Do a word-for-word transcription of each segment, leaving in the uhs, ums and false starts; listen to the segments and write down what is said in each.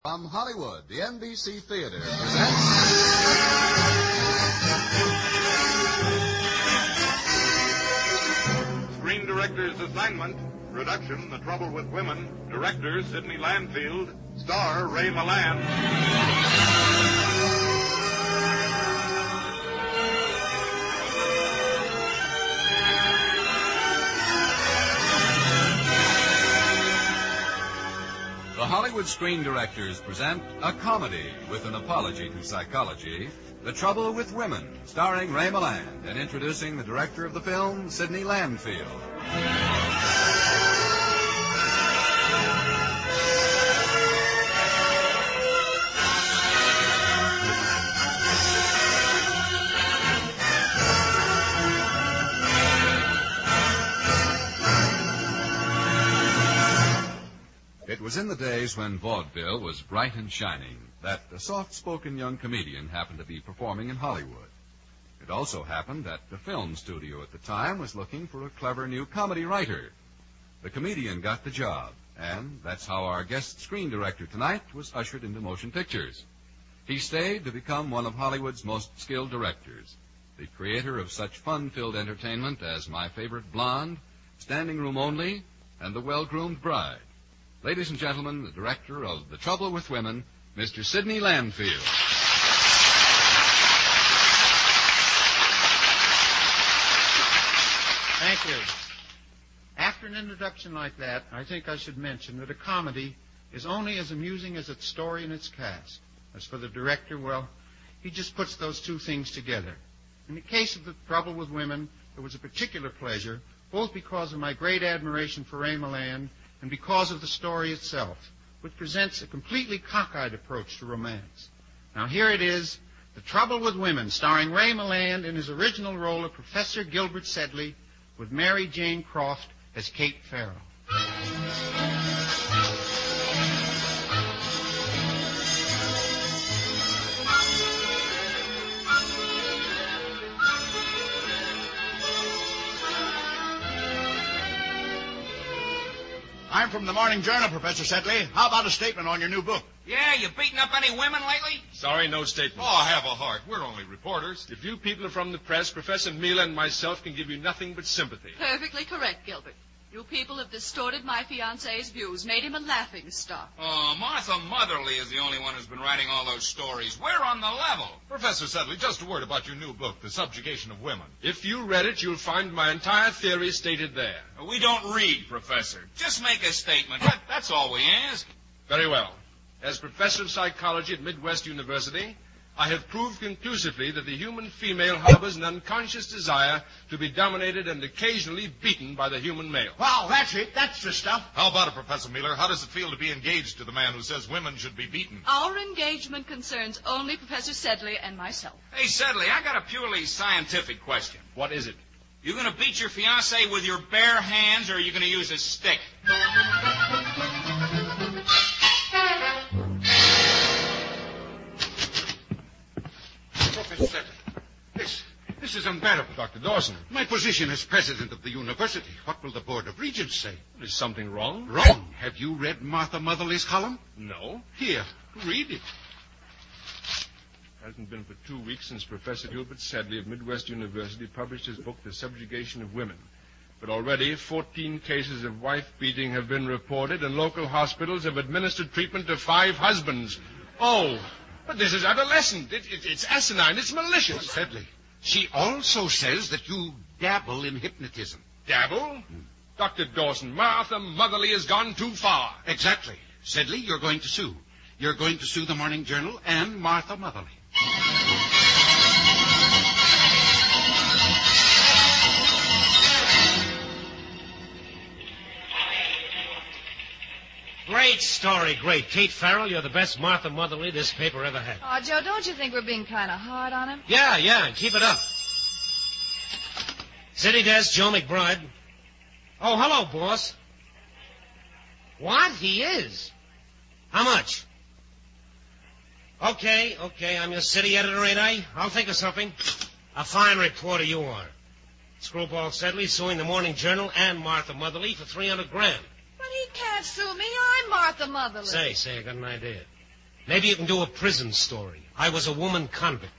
From Hollywood, the N B C Theater presents... Screen Director's Assignment. Production, The Trouble with Women. Director, Sidney Landfield. Star, Ray Milland. The Hollywood Screen Directors present a comedy with an apology to psychology, The Trouble with Women, starring Ray Milland, and introducing the director of the film, Sidney Landfield. It was in the days when vaudeville was bright and shining that a soft-spoken young comedian happened to be performing in Hollywood. It also happened that the film studio at the time was looking for a clever new comedy writer. The comedian got the job, and that's how our guest screen director tonight was ushered into motion pictures. He stayed to become one of Hollywood's most skilled directors, the creator of such fun-filled entertainment as My Favorite Blonde, Standing Room Only, and The Well-Groomed Bride. Ladies and gentlemen, the director of The Trouble with Women, Mister Sidney Landfield. Thank you. After an introduction like that, I think I should mention that a comedy is only as amusing as its story and its cast. As for the director, well, he just puts those two things together. In the case of The Trouble with Women, it was a particular pleasure, both because of my great admiration for Ray Milland and because of the story itself, which presents a completely cockeyed approach to romance. Now, here it is, The Trouble with Women, starring Ray Milland in his original role of Professor Gilbert Sedley, with Mary Jane Croft as Kate Farrell. I'm from the Morning Journal, Professor Sedley. How about a statement on your new book? Yeah, you beating up any women lately? Sorry, no statement. Oh, have a heart. We're only reporters. If you people are from the press, Professor Mila and myself can give you nothing but sympathy. Perfectly correct, Gilbert. You people have distorted my fiancé's views, made him a laughing stock. Oh, Martha Motherly is the only one who's been writing all those stories. We're on the level. Professor Sedley, just a word about your new book, The Subjugation of Women. If you read it, you'll find my entire theory stated there. We don't read, Professor. Just make a statement. That, that's all we ask. Very well. As professor of psychology at Midwest University, I have proved conclusively that the human female harbors an unconscious desire to be dominated and occasionally beaten by the human male. Wow, that's it. That's the stuff. How about it, Professor Miller? How does it feel to be engaged to the man who says women should be beaten? Our engagement concerns only Professor Sedley and myself. Hey, Sedley, I got a purely scientific question. What is it? You going to beat your fiancée with your bare hands, or are you going to use a stick? Professor Sedley, this, this is unbearable. Doctor Dawson. My position as president of the university. What will the Board of Regents say? Is something wrong? Wrong. Have you read Martha Motherly's column? No. Here, read it. It hasn't been for two weeks since Professor Gilbert Sedley of Midwest University published his book, The Subjugation of Women. But already fourteen cases of wife-beating have been reported, and local hospitals have administered treatment to five husbands. Oh, but this is adolescent. It, it, it's asinine. It's malicious. Sedley, she also says that you dabble in hypnotism. Dabble? Hmm. Doctor Dawson, Martha Motherly has gone too far. Exactly. Sedley, you're going to sue. You're going to sue the Morning Journal and Martha Motherly. Great story, great. Kate Farrell, you're the best Martha Motherly this paper ever had. Oh, Joe, don't you think we're being kind of hard on him? Yeah, yeah, and keep it up. City desk, Joe McBride. Oh, hello, boss. What? He is? How much? Okay, okay, I'm your city editor, ain't I? I'll think of something. A fine reporter you are. Screwball Sedley suing the Morning Journal and Martha Motherly for three hundred grand. But he can't sue me. I'm Martha Motherly. Say, say, I got an idea. Maybe you can do a prison story. I was a woman convict.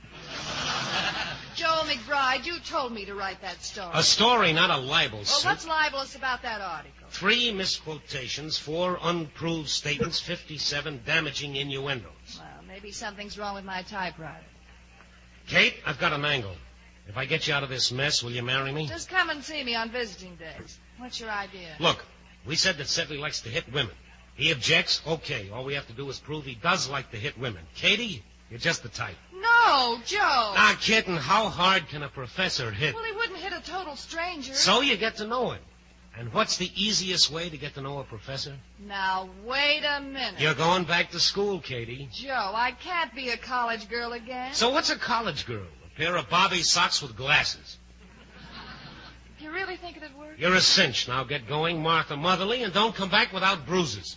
Joe McBride, you told me to write that story. A story, not a libel Well, suit. what's libelous about that article? Three misquotations, four unproved statements, fifty-seven damaging innuendos. Well, maybe something's wrong with my typewriter. Kate, I've got an angle. If I get you out of this mess, will you marry me? Just come and see me on visiting days. What's your idea? Look, we said that Sedley likes to hit women. He objects, okay. All we have to do is prove he does like to hit women. Katie, you're just the type. No, Joe. Now, kitten, how hard can a professor hit? Well, he wouldn't hit a total stranger. So you get to know him. And what's the easiest way to get to know a professor? Now, wait a minute. You're going back to school, Katie. Joe, I can't be a college girl again. So what's a college girl? A pair of Bobby socks with glasses. You really think it'd work? You're a cinch. Now get going, Martha Motherly, and don't come back without bruises.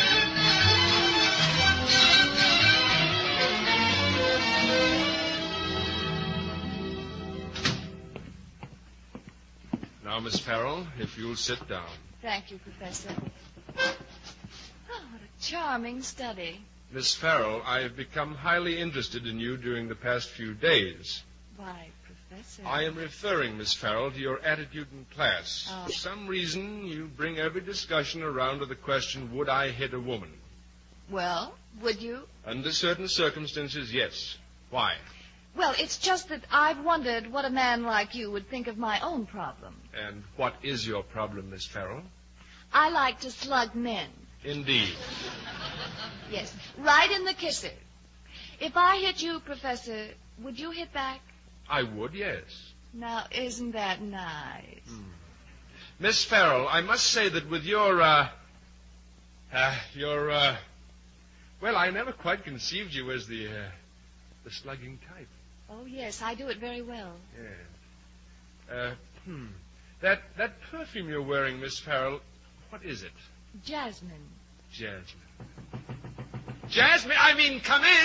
Now, Miss Farrell, if you'll sit down. Thank you, Professor. Oh, what a charming study. Miss Farrell, I have become highly interested in you during the past few days. Why, Professor? I am referring, Miss Farrell, to your attitude in class. Oh. For some reason, you bring every discussion around to the question, would I hit a woman? Well, would you? Under certain circumstances, yes. Why? Well, it's just that I've wondered what a man like you would think of my own problem. And what is your problem, Miss Farrell? I like to slug men. Indeed. Yes, right in the kisser. If I hit you, Professor, would you hit back? I would, yes. Now, isn't that nice? Hmm. Miss Farrell, I must say that with your, uh, uh your, uh, well, I never quite conceived you as the, uh, the slugging type. Oh, yes, I do it very well. Yes. Uh, hmm. That, that perfume you're wearing, Miss Farrell, what is it? Jasmine. Jasmine. Jasmine, I mean, come in.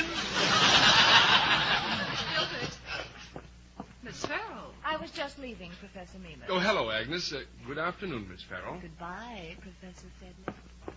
Gilbert. Miss Farrell. I was just leaving, Professor Meeman. Oh, hello, Agnes. Uh, good afternoon, Miss Farrell. Goodbye, Professor Sedley.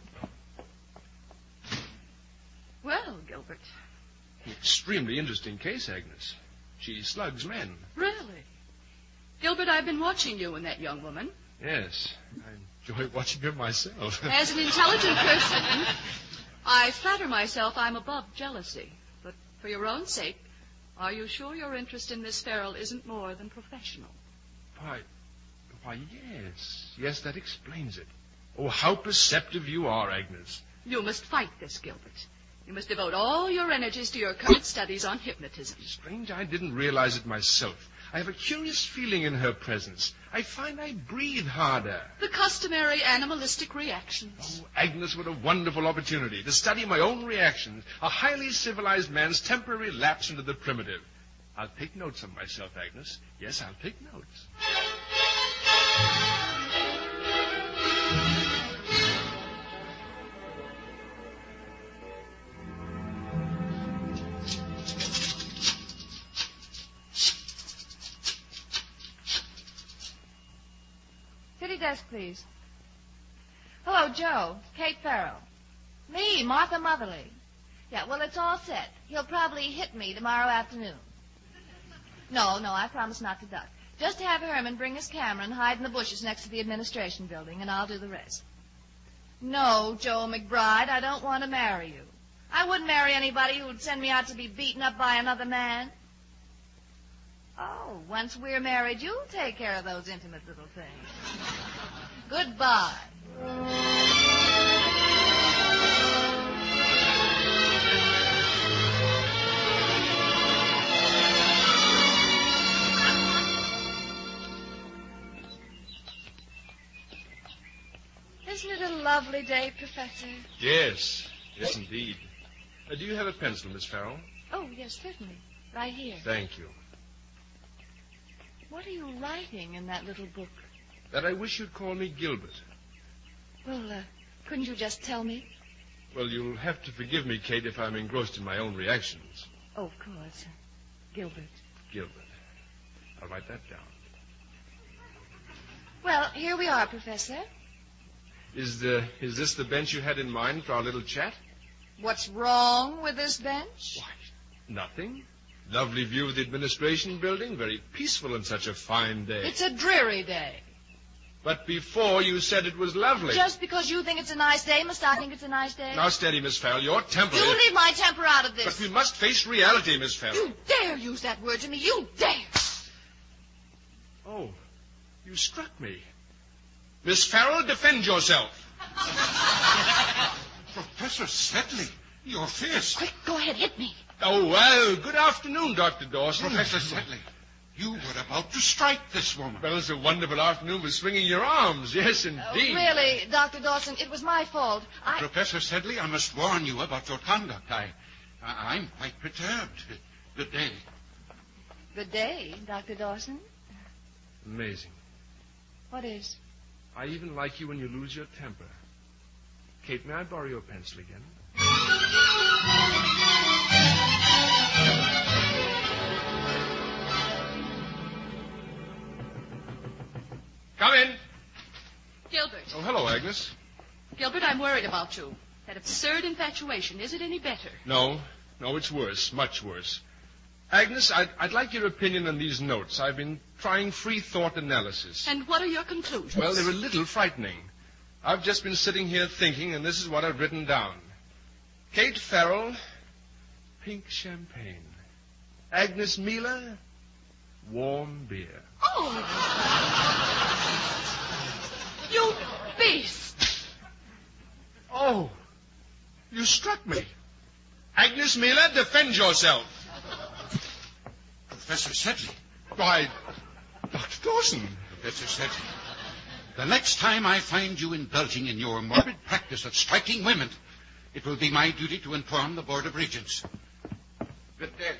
Well, Gilbert. Extremely interesting case, Agnes. She slugs men. Really? Gilbert, I've been watching you and that young woman. Yes. I enjoy watching her myself. As an intelligent person, I flatter myself I'm above jealousy. But for your own sake, are you sure your interest in Miss Farrell isn't more than professional? Why, why, yes. Yes, that explains it. Oh, how perceptive you are, Agnes. You must fight this, Gilbert. You must devote all your energies to your current studies on hypnotism. Strange, I didn't realize it myself. I have a curious feeling in her presence. I find I breathe harder. The customary animalistic reactions. Oh, Agnes, what a wonderful opportunity to study my own reactions. A highly civilized man's temporary lapse into the primitive. I'll take notes of myself, Agnes. Yes, I'll take notes. City desk, please. Hello, Joe. Kate Farrell. Me, Martha Motherly. Yeah, well, it's all set. He'll probably hit me tomorrow afternoon. No, no, I promise not to duck. Just have Herman bring his camera and hide in the bushes next to the administration building, and I'll do the rest. No, Joe McBride, I don't want to marry you. I wouldn't marry anybody who would send me out to be beaten up by another man. Oh, once we're married, you'll take care of those intimate little things. Goodbye. Isn't it a lovely day, Professor? Yes, yes, indeed. Uh, do you have a pencil, Miss Farrell? Oh, yes, certainly. Right here. Thank you. What are you writing in that little book? That I wish you'd call me Gilbert. Well, uh, couldn't you just tell me? Well, you'll have to forgive me, Kate, if I'm engrossed in my own reactions. Oh, of course. Gilbert. Gilbert. I'll write that down. Well, here we are, Professor. Is the is this the bench you had in mind for our little chat? What's wrong with this bench? Why, nothing. Lovely view of the administration building. Very peaceful on such a fine day. It's a dreary day. But before you said it was lovely. Just because you think it's a nice day, must I think it's a nice day? Now steady, Miss Farrell. Your temper... You leave my temper out of this. But we must face reality, Miss Farrell. You dare use that word to me. You dare. Oh, you struck me. Miss Farrell, defend yourself. Professor Sedley, you're fierce. Quick, go ahead, hit me. Oh, well, good afternoon, Doctor Dawson. Professor Sedley, you were about to strike this woman. Well, it's a wonderful afternoon for swinging your arms. Yes, Uh, indeed. really, Doctor Dawson, it was my fault. I... Professor Sedley, I must warn you about your conduct. I, I I'm quite perturbed. Good day. Good day, Doctor Dawson. Amazing. What is? I even like you when you lose your temper. Kate, may I borrow your pencil again? Come in. Gilbert. Oh, hello, Agnes. Gilbert, I'm worried about you. That absurd infatuation. Is it any better? No, no, it's worse, much worse. Agnes, I'd, I'd like your opinion on these notes. I've been trying free thought analysis. And what are your conclusions? Well, they're a little frightening. I've just been sitting here thinking, and this is what I've written down. Kate Farrell, pink champagne. Agnes Miller, warm beer. Oh! You beast! Oh, you struck me. Agnes Miller, defend yourself. Professor Sedley. Why, Doctor Dawson. Professor Sedley, the next time I find you indulging in your morbid practice of striking women, it will be my duty to inform the Board of Regents. Good day.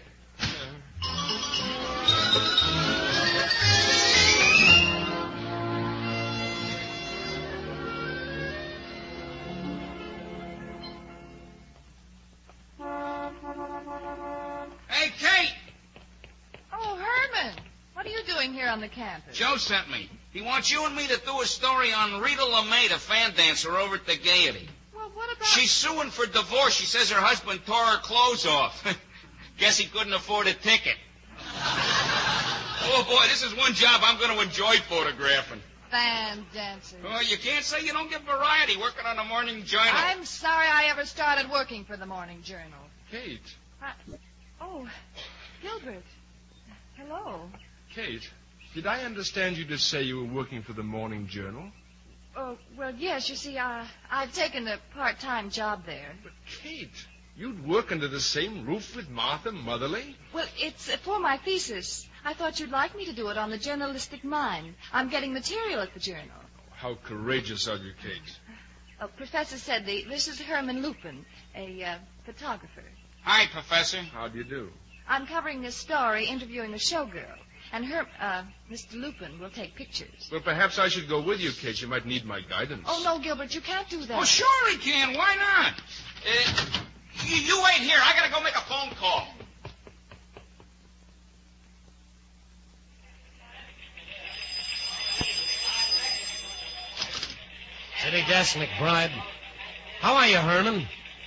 Hey, Kate! Oh, Herman. What are you doing here on the campus? Joe sent me. He wants you and me to do a story on Rita LeMay, the fan dancer over at the Gaiety. Well, what about... She's suing for divorce. She says her husband tore her clothes off. Guess he couldn't afford a ticket. Oh, boy, this is one job I'm going to enjoy photographing. Fan dancers. Oh, you can't say you don't get variety working on the Morning Journal. I'm sorry I ever started working for the Morning Journal. Kate. I... Oh, Gilbert. Hello. Kate, did I understand you to say you were working for the Morning Journal? Oh, well, yes, you see, uh, I've taken a part-time job there. But, Kate, you'd work under the same roof with Martha Motherly? Well, it's uh, for my thesis. I thought you'd like me to do it on the journalistic mind. I'm getting material at the journal. How courageous of you, Kate. Oh, Professor Sedley, this is Herman Lupin, a uh, photographer. Hi, Professor. How do you do? I'm covering this story, interviewing a showgirl. And her, uh, Mister Lupin will take pictures. Well, perhaps I should go with you, Kate. You might need my guidance. Oh, no, Gilbert, you can't do that. Well, sure he can. Why not? Uh, you, you wait here. I got to go make a phone call. City desk, McBride. How are you, Herman?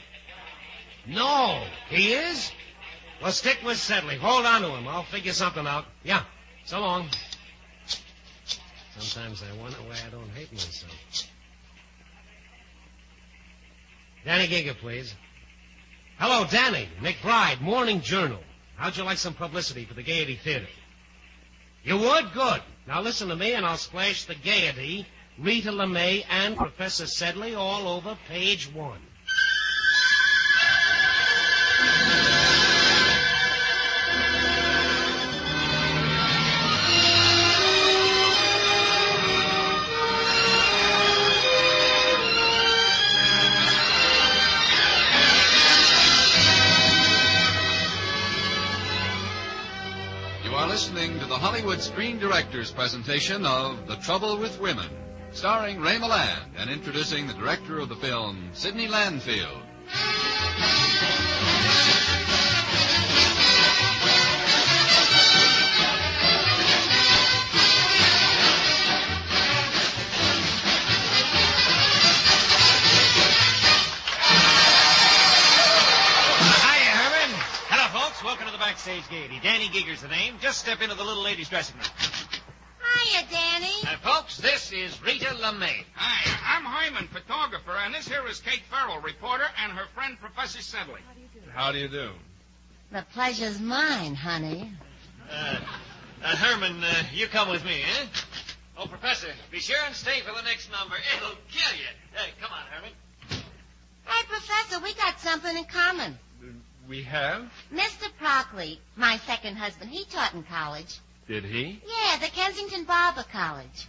No. He is? Well, stick with Sedley. Hold on to him. I'll figure something out. Yeah. So long. Sometimes I wonder why I don't hate myself. Danny Giga, please. Hello, Danny. McBride, Morning Journal. How'd you like some publicity for the Gaiety Theater? You would? Good. Now listen to me, and I'll splash the Gaiety, Rita LeMay, and Professor Sedley all over page one. You are listening to the Hollywood Screen Directors presentation of The Trouble with Women, starring Ray Milland and introducing the director of the film, Sidney Landfield. welcome to the backstage gaiety. Danny Giger's the name. Just step into the little lady's dressing room. Hiya, Danny. Uh, folks, this is Rita LeMay. Hi, I'm Hyman, photographer, and this here is Kate Farrell, reporter, and her friend, Professor Sedley. How do you do? The pleasure's mine, honey. Uh, uh, Herman, uh, you come with me, eh? Oh, Professor, be sure and stay for the next number. It'll kill you. Hey, come on, Herman. Hey, Professor, we got something in common. We have? Mister Prockley, my second husband, he taught in college. Did he? Yeah, the Kensington Barber College.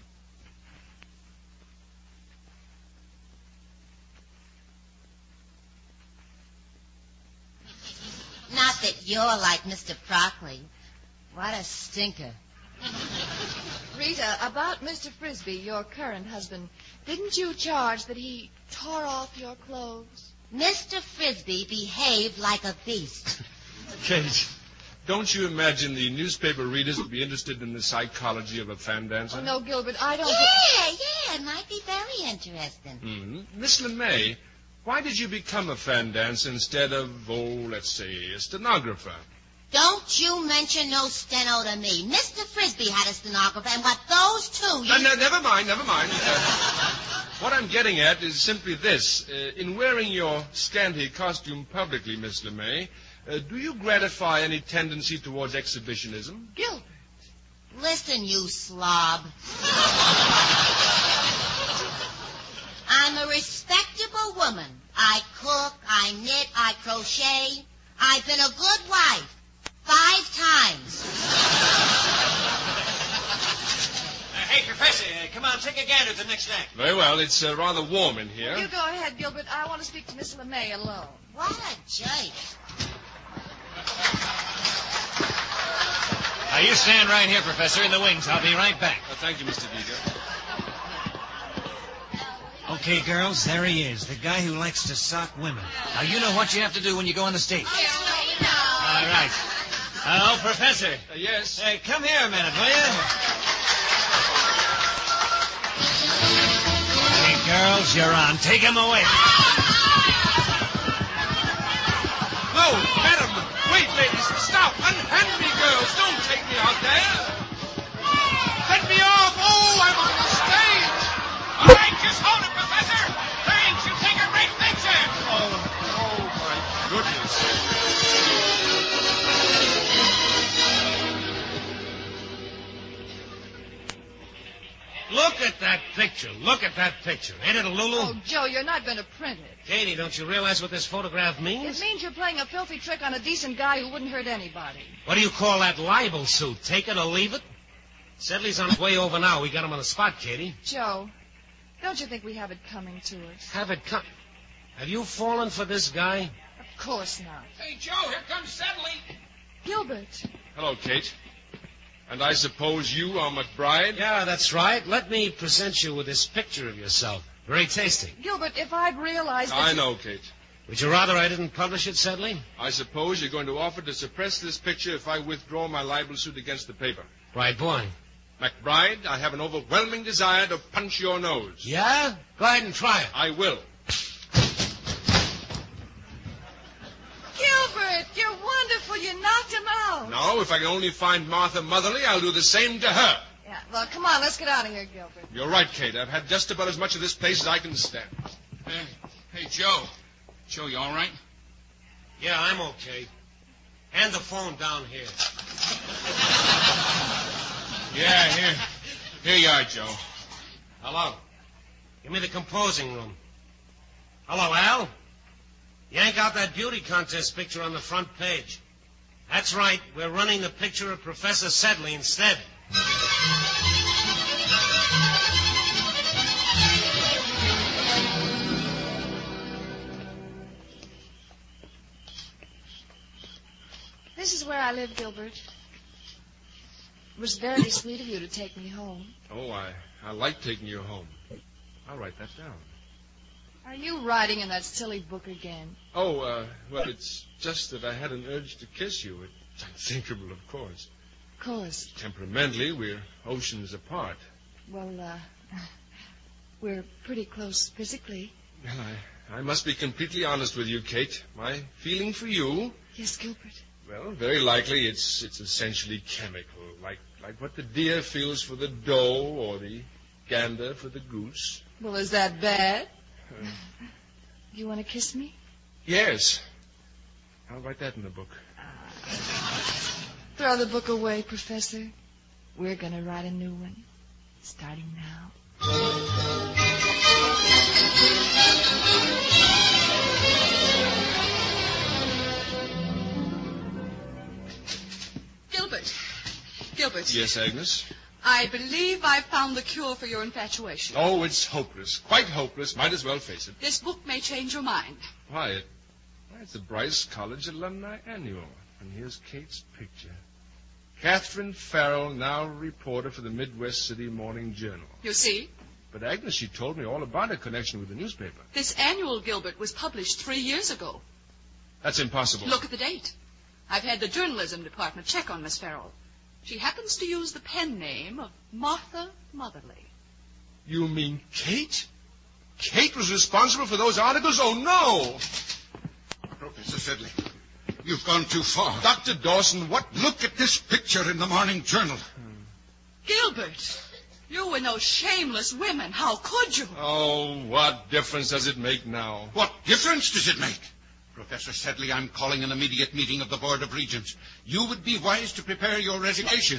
Not that you're like Mister Prockley. What a stinker. Rita, about Mister Frisbee, your current husband, didn't you charge that he tore off your clothes? Mister Frisbee behaved like a beast. Kate, don't you imagine the newspaper readers would be interested in the psychology of a fan dancer? Oh, no, Gilbert, I don't... Yeah, yeah, it might be very interesting. Mm-hmm. Miss LeMay, why did you become a fan dancer instead of, oh, let's say, a stenographer? Don't you mention no steno to me. Mister Frisbee had a stenographer, and what those two... You... Uh, no, never mind, never mind. Uh, what I'm getting at is simply this. Uh, in wearing your scanty costume publicly, Miss LeMay, uh, do you gratify any tendency towards exhibitionism? Gilbert. Listen, you slob. I'm a respectable woman. I cook, I knit, I crochet. I've been a good wife. Five times. Uh, hey, Professor, uh, come on, take a gander at the next act. Very well. It's uh, rather warm in here. You go ahead, Gilbert. I want to speak to Miss LeMay alone. What a jerk. Now, you stand right here, Professor, in the wings. I'll be right back. Uh, thank you, Mister Giger. Okay, girls, there he is, the guy who likes to sock women. Now, you know what you have to do when you go on the stage. All right. Oh, Professor. Uh, yes? Hey, come here a minute, will you? Okay, girls, you're on. Take him away. No, madam. Wait, ladies. Stop. Unhand me, girls. Don't take me out there. Let me off. Oh, I'm on the stage. All right, just hold it, Professor. Thanks, you take a great picture. Oh, oh, my goodness. Look at that picture. Look at that picture. Ain't it a Lulu? Oh, Joe, you're not going to print it. Katie, don't you realize what this photograph means? It means you're playing a filthy trick on a decent guy who wouldn't hurt anybody. What do you call that libel suit? Take it or leave it? Sedley's on his way over now. We got him on the spot, Katie. Joe, don't you think we have it coming to us? Have it come. Have you fallen for this guy? Of course not. Hey, Joe, here comes Sedley. Gilbert. Hello, Kate. And I suppose you are McBride? Yeah, that's right. Let me present you with this picture of yourself. Very tasty. Gilbert, if I'd realized that I you... know, Kate. Would you rather I didn't publish it, Sedley? I suppose you're going to offer to suppress this picture if I withdraw my libel suit against the paper. Right, boy. McBride, I have an overwhelming desire to punch your nose. Yeah? Go ahead and try it. I will. Gilbert, you're wonderful. You knocked him out. No, if I can only find Martha Motherly, I'll do the same to her. Yeah, well, come on, let's get out of here, Gilbert. You're right, Kate. I've had just about as much of this place as I can stand. Hey, hey, Joe. Joe, you all right? Yeah, I'm okay. Hand the phone down here. Yeah, here. Here you are, Joe. Hello. Give me the composing room. Hello, Al? Yank out that beauty contest picture on the front page. That's right. We're running the picture of Professor Sedley instead. This is where I live, Gilbert. It was very sweet of you to take me home. Oh, I, I like taking you home. I'll write that down. Are you writing in that silly book again? Oh, uh, well, it's just that I had an urge to kiss you. It's unthinkable, of course. Of course. Temperamentally, we're oceans apart. Well, uh, we're pretty close physically. Well, I, I must be completely honest with you, Kate. My feeling for you... Yes, Gilbert. Well, very likely it's it's essentially chemical, like like what the deer feels for the doe or the gander for the goose. Well, is that bad? Uh, You want to kiss me? yes. I'll write that in the book. Throw the book away, Professor. We're going to write a new one, starting now. Gilbert. Gilbert. Yes, Agnes? I believe I've found the cure for your infatuation. Oh, it's hopeless. Quite hopeless. Might as well face it. This book may change your mind. Why, it, why, it's the Bryce College Alumni Annual. And here's Kate's picture. Catherine Farrell, now reporter for the Midwest City Morning Journal. You see? But Agnes, she told me all about her connection with the newspaper. This annual, Gilbert, was published three years ago. That's impossible. Look at the date. I've had the journalism department check on Miss Farrell. She happens to use the pen name of Martha Motherly. You mean Kate? Kate was responsible for those articles? Oh, no! Professor Sedley, you've gone too far. Doctor Dawson, what? Look at this picture in the morning journal. Gilbert, you were no shameless women. How could you? Oh, what difference does it make now? What difference does it make? Professor Sedley, I'm calling an immediate meeting of the Board of Regents. You would be wise to prepare your resignation.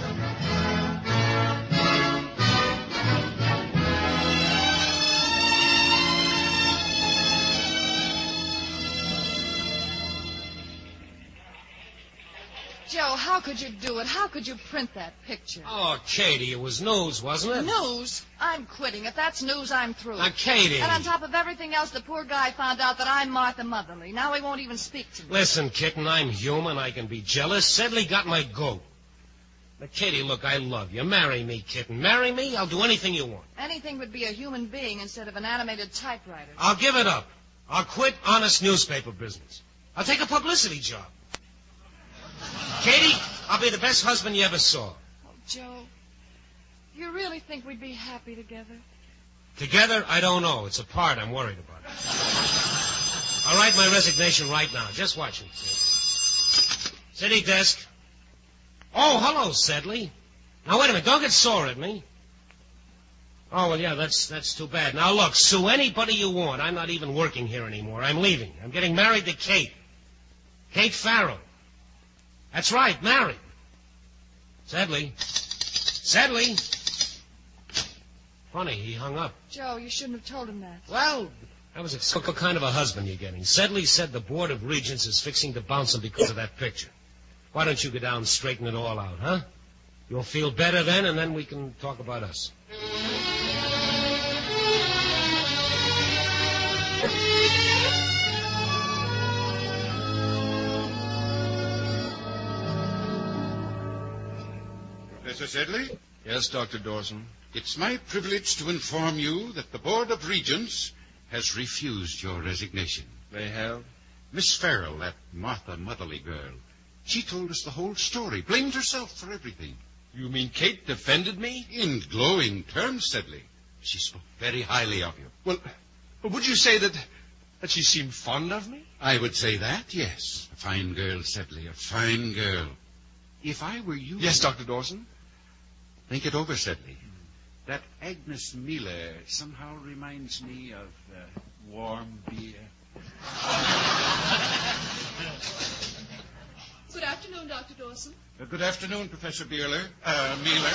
Joe, how could you do it? How could you print that picture? Oh, Katie, it was news, wasn't it? News? I'm quitting. If that's news, I'm through. Now, Katie. And on top of everything else, the poor guy found out that I'm Martha Motherly. Now he won't even speak to me. Listen, kitten, I'm human. I can be jealous. Sedley got my goat. Now, Katie, look, I love you. Marry me, kitten. Marry me. I'll do anything you want. Anything would be a human being instead of an animated typewriter. I'll give it up. I'll quit honest newspaper business. I'll take a publicity job. Katie, I'll be the best husband you ever saw. Oh, Joe, you really think we'd be happy together? Together, I don't know. It's apart I'm worried about. I'll write my resignation right now. Just watch me, kid. City desk. Oh, hello, Sedley. Now, wait a minute. Don't get sore at me. Oh, well, yeah, that's that's too bad. Now, look, sue anybody you want. I'm not even working here anymore. I'm leaving. I'm getting married to Kate. Kate Farrell. That's right, married. Sedley. Sedley. Funny, he hung up. Joe, you shouldn't have told him that. Well, that was a what kind of a husband you're getting. Sedley said the Board of Regents is fixing to bounce him because of that picture. Why don't you go down and straighten it all out, huh? You'll feel better then, and then we can talk about us. Professor Sedley? Yes, Doctor Dawson. It's my privilege to inform you that the Board of Regents has refused your resignation. They have? Miss Farrell, that Martha Motherly girl, she told us the whole story, blamed herself for everything. You mean Kate defended me? In glowing terms, Sedley. She spoke very highly of you. Well, but would you say that, that she seemed fond of me? I would say that, yes. A fine girl, Sedley, a fine girl. If I were you... Yes, Doctor Dawson? Think it over, Sedley. That Agnes Miller somehow reminds me of uh, warm beer. Good afternoon, Doctor Dawson. Uh, good afternoon, Professor Beerler. Uh, Mealer.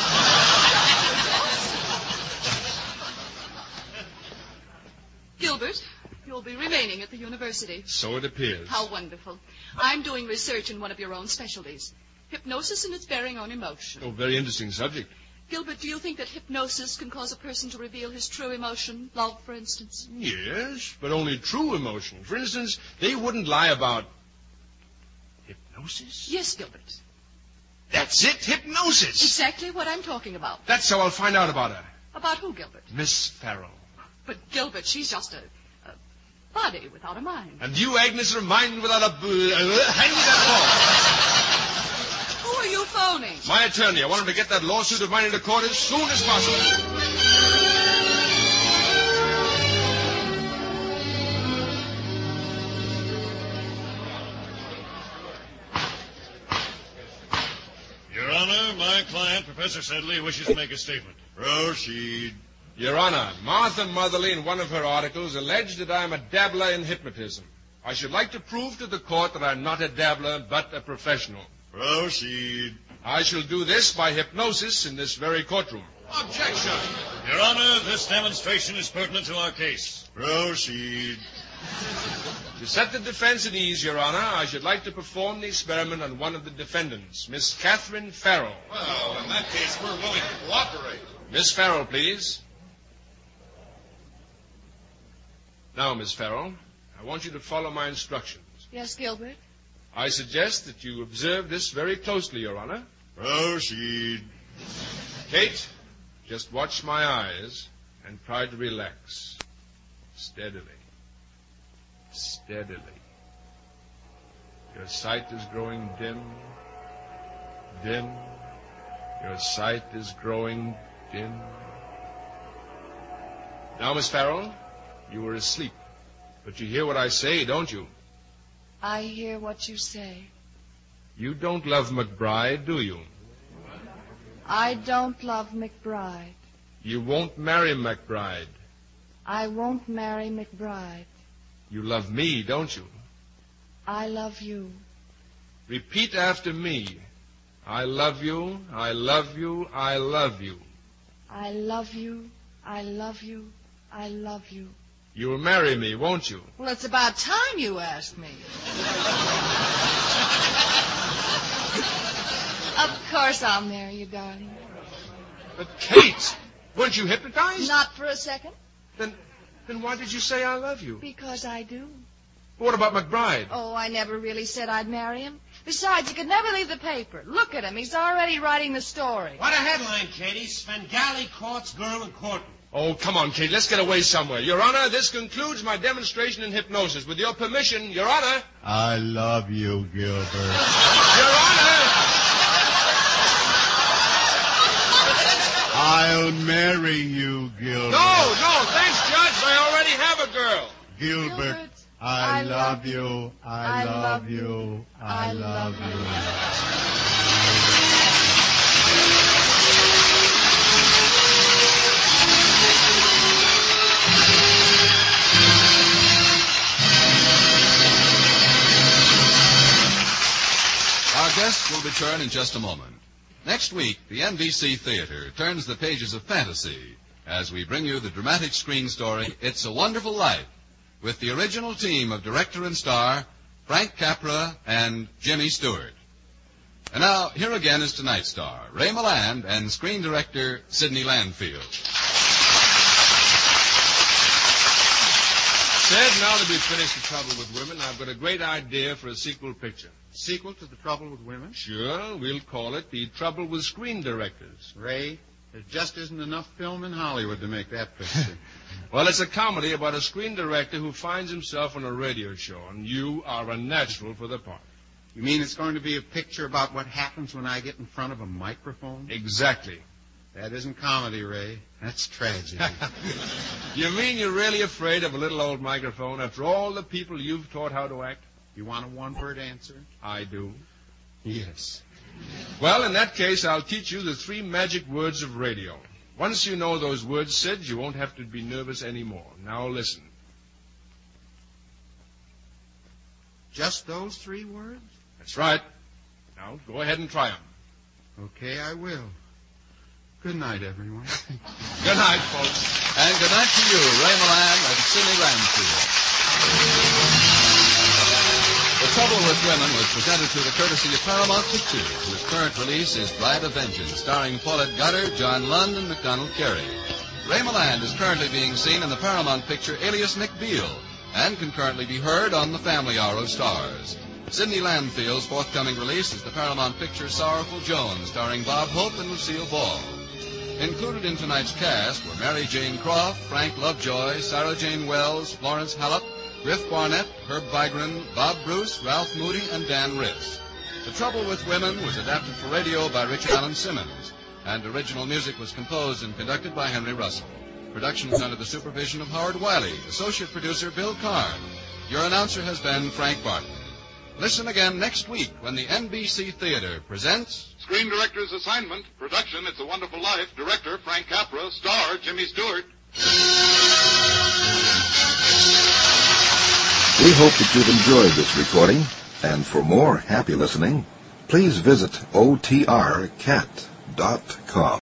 Gilbert, you'll be remaining at the university. So it appears. How wonderful. I'm doing research in one of your own specialties. Hypnosis and its bearing on emotion. Oh, very interesting subject. Gilbert, do you think that hypnosis can cause a person to reveal his true emotion? Love, for instance? Yes, but only true emotion. For instance, they wouldn't lie about hypnosis? Yes, Gilbert. That's it, hypnosis. Exactly what I'm talking about. That's how I'll find out about her. About who, Gilbert? Miss Farrell. But, Gilbert, she's just a, a body without a mind. And you, Agnes, are a mind without a... Uh, hand me that phone. Who are you phoning? My attorney. I want him to get that lawsuit of mine into court as soon as possible. My client, Professor Sedley, wishes to make a statement. Proceed. Your Honor, Martha Motherly in one of her articles alleged that I am a dabbler in hypnotism. I should like to prove to the court that I'm not a dabbler, but a professional. Proceed. I shall do this by hypnosis in this very courtroom. Objection! Your Honor, this demonstration is pertinent to our case. Proceed. To set the defense at ease, Your Honor, I should like to perform the experiment on one of the defendants, Miss Catherine Farrell. Well, in that case, we're willing to cooperate. Miss Farrell, please. Now, Miss Farrell, I want you to follow my instructions. Yes, Gilbert? I suggest that you observe this very closely, Your Honor. Proceed. Kate, just watch my eyes and try to relax. Steadily. Steadily. Your sight is growing dim. Dim. Your sight is growing dim. Now, Miss Farrell, you were asleep. But you hear what I say, don't you? I hear what you say. You don't love McBride, do you? I don't love McBride. You won't marry McBride. I won't marry McBride. You love me, don't you? I love you. Repeat after me. I love you, I love you, I love you. I love you, I love you, I love you. You'll marry me, won't you? Well, it's about time you asked me. Of course I'll marry you, darling. But, Kate, weren't you hypnotized? Not for a second. Then, then why did you say I love you? Because I do. What about McBride? Oh, I never really said I'd marry him. Besides, he could never leave the paper. Look at him. He's already writing the story. What a headline, Katie. Svengali courts girl in court. Oh, come on, Kate. Let's get away somewhere. Your Honor, this concludes my demonstration in hypnosis. With your permission, Your Honor. I love you, Gilbert. Your Honor. I'll marry you, Gilbert. No, no, thanks, Judge. I already have a girl. Gilbert, Gilbert, I, I love, love you. you. I, I love, love you. you. I, I love, love you. Our guests will return in just a moment. Next week, the N B C Theater turns the pages of fantasy as we bring you the dramatic screen story, It's a Wonderful Life, with the original team of director and star, Frank Capra and Jimmy Stewart. And now, here again is tonight's star, Ray Milland, and screen director, Sidney Landfield. Said, now that we've finished The Trouble with Women, I've got a great idea for a sequel picture. Sequel to The Trouble with Women? Sure, we'll call it The Trouble with Screen Directors. Ray, there just isn't enough film in Hollywood to make that picture. Well, it's a comedy about a screen director who finds himself on a radio show, and you are a natural for the part. You mean it's going to be a picture about what happens when I get in front of a microphone? Exactly. That isn't comedy, Ray. That's tragedy. You mean you're really afraid of a little old microphone after all the people you've taught how to act? You want a one-word answer? I do. Yes. Well, in that case, I'll teach you the three magic words of radio. Once you know those words, Sid, you won't have to be nervous anymore. Now listen. Just those three words? That's right. Now, go ahead and try them. Okay, I will. Good night, everyone. Good night, folks. And good night to you, Ray Milland and Sidney Landfield. The Trouble with Women was presented to the courtesy of Paramount Pictures, whose current release is Bride of Vengeance, starring Paulette Gutter, John Lund, and MacDonald Carey. Ray Milland is currently being seen in the Paramount picture Alias Nick Beale, and can currently be heard on the Family Hour of Stars. Sidney Landfield's forthcoming release is the Paramount picture Sorrowful Joan, starring Bob Hope and Lucille Ball. Included in tonight's cast were Mary Jane Croft, Frank Lovejoy, Sarah Jane Wells, Florence Hallop, Griff Barnett, Herb Vigran, Bob Bruce, Ralph Moody, and Dan Riss. The Trouble with Women was adapted for radio by Richard Allen Simmons, and original music was composed and conducted by Henry Russell. Production was under the supervision of Howard Wiley, associate producer Bill Carn. Your announcer has been Frank Barton. Listen again next week when the N B C Theater presents Screen Director's Assignment. Production, It's a Wonderful Life. Director, Frank Capra. Star, Jimmy Stewart. We hope that you've enjoyed this recording, and for more happy listening, please visit O T R cat dot com.